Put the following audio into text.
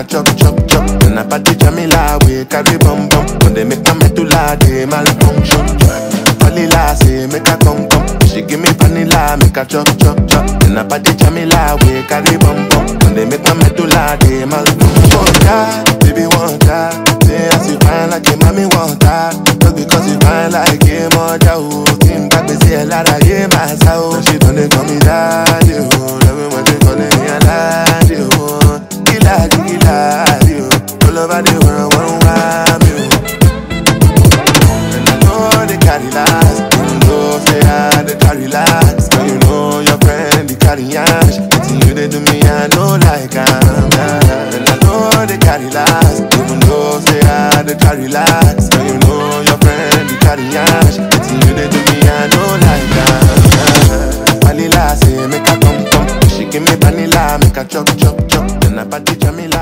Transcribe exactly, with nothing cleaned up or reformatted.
chop chop chop. Then I party Jamila, we carry bum bum. When they make my medulla, they malfunction. Vanilla say make her come come. She give me vanilla, make her chop chop chop. Then I party Jamila, we carry bum bum. When they make my medulla, they malfunction. Want that, baby want that. Say as you fine like a mommy want that. Just because you fine like a mother. Team back, they say a lot of game myself. She don't they call me daddy. Everyone they call me a daddy. Gila, gila, all over the world, one wham you. And I know they carry last. You know say I they carry last. But you know your friend they carry ash. Nothing you they do me I know like I'm yeah. And I know they carry last. Even though say I they carry last. But you know your friend they carry ash. Nothing you they do me I know like I'm yeah. Vanilla say make her come come. She give me vanilla make her chop chop chop. Then I party Jamila.